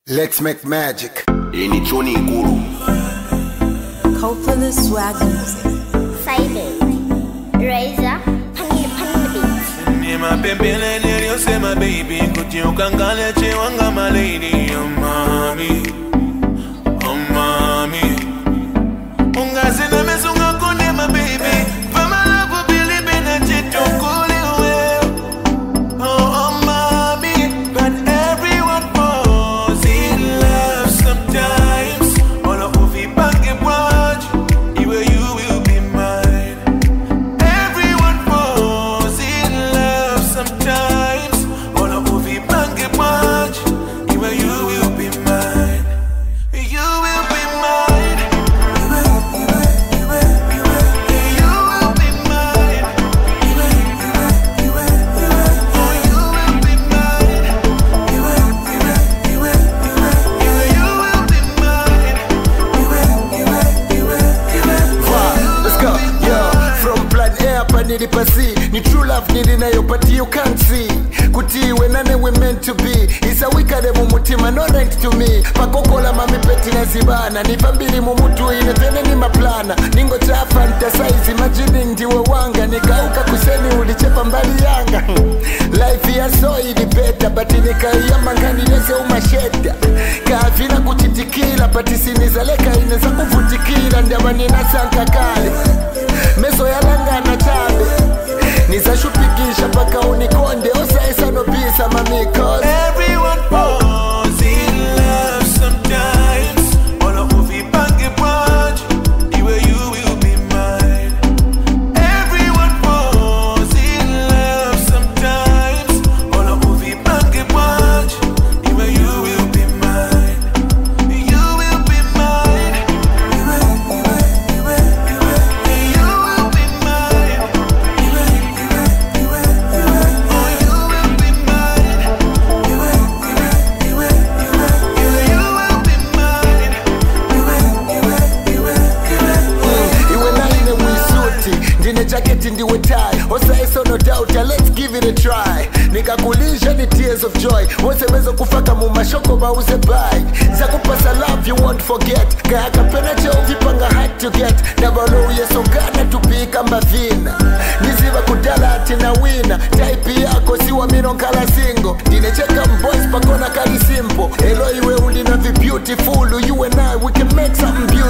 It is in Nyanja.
Let's make magic. Ini choni guru. Copeland swag music. Friday. Razor. Pan the beat. Ni mapembele niliyosema baby kuti ukangale chewanga my lady. Oh mami. Oh mami. Ungazina mesunga kone my baby. Pama labu bili bina chito kuli uwe. Oh mami. But everyone falls in love sometimes. All of ufi bange watch. Iwe you will be mine. Everyone falls in love sometimes. All of ufi bange watch. Iwe you will be mine. You will be mine. You will be mine. Oh, you will be mine. You will be mine. Let's go, yo. From plan A pa nilipasi. Ni true love nilinayopatia you can't see. Kutiwe nane we meant to be. Isa wikale mumutima no rent to me. Pakokola mami peti na zibana. Nipambili mumutu ine tene ni maplana. Ningo cha fantasize imagine ndiwe wanga. Nikauka kuseni ulichepa mbali yanga. Life ya so ilipeta. But nikaiyama ngani nese umasheda. Kavina kuchitikila. Pati sinizaleka ineza kuvutikila. Ndawa ninasanka kale. Meso ya langa na tabe. Nizashupikisha paka unikonde. Osa isa no bisa mami cause Everyone falls in love sometimes. All of ufi bange watch. Iwe you will be mine. Everyone falls in love sometimes. All of ufi bange watch. Iwe you will be mine. You will be mine. You will be mine. Oh, you will be mine. You will be mine. iwe naine wisuti ndine jaketi ndiwe tai osa eso no doubt let's give it a try nikakulisha ni tears of joy woseweza kufaka mumashoko bauze bai zakupasa love you won't forget kaya kapena cheo vipanga hard to get nabalouye sokana tupika mbavina niziva kudala atina wina type yako siwa minonkala singo ndinecheka mboys pakona kali simple elo iwe ulina vi beautiful you and I we can make something beautiful